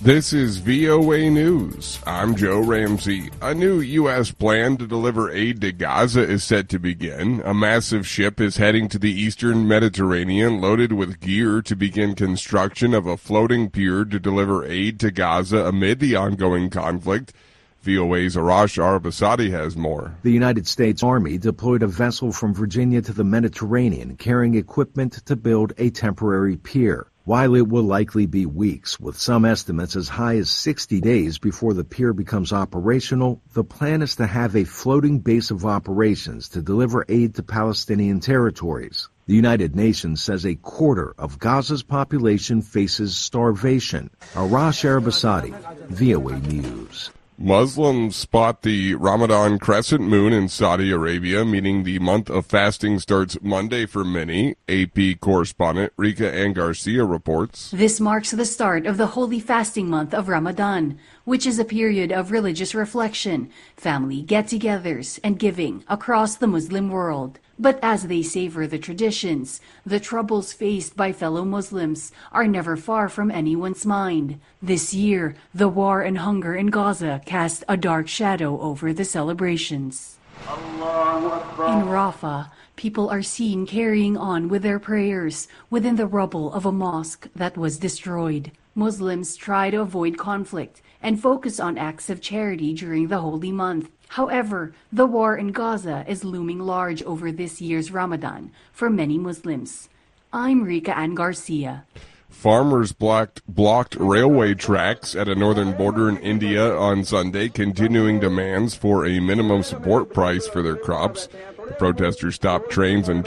This is VOA News. I'm Joe Ramsey. A new U.S. plan to deliver aid to Gaza is set to begin. A massive ship is heading to the eastern Mediterranean loaded with gear to begin construction of a floating pier to deliver aid to Gaza amid the ongoing conflict. VOA's Arash Arabasadi has more. The United States Army deployed a vessel from Virginia to the Mediterranean carrying equipment to build a temporary pier. While it will likely be weeks, with some estimates as high as 60 days before the pier becomes operational, the plan is to have a floating base of operations to deliver aid to Palestinian territories. The United Nations says a quarter of Gaza's population faces starvation. Arash Arabasadi, VOA News. Muslims spot the Ramadan crescent moon in Saudi Arabia, meaning the month of fasting starts Monday for many. AP correspondent Rika Ann Garcia reports. This marks the start of the holy fasting month of Ramadan, which is a period of religious reflection, family get-togethers, and giving across the Muslim world. But as they savor the traditions, the troubles faced by fellow Muslims are never far from anyone's mind. This year, the war and hunger in Gaza cast a dark shadow over the celebrations. In Rafah, people are seen carrying on with their prayers within the rubble of a mosque that was destroyed. Muslims try to avoid conflict and focus on acts of charity during the holy month. However, the war in Gaza is looming large over this year's Ramadan for many Muslims. I'm Rika Ann Garcia. Farmers blocked railway tracks at a northern border in India on Sunday, continuing demands for a minimum support price for their crops. The protesters stopped trains and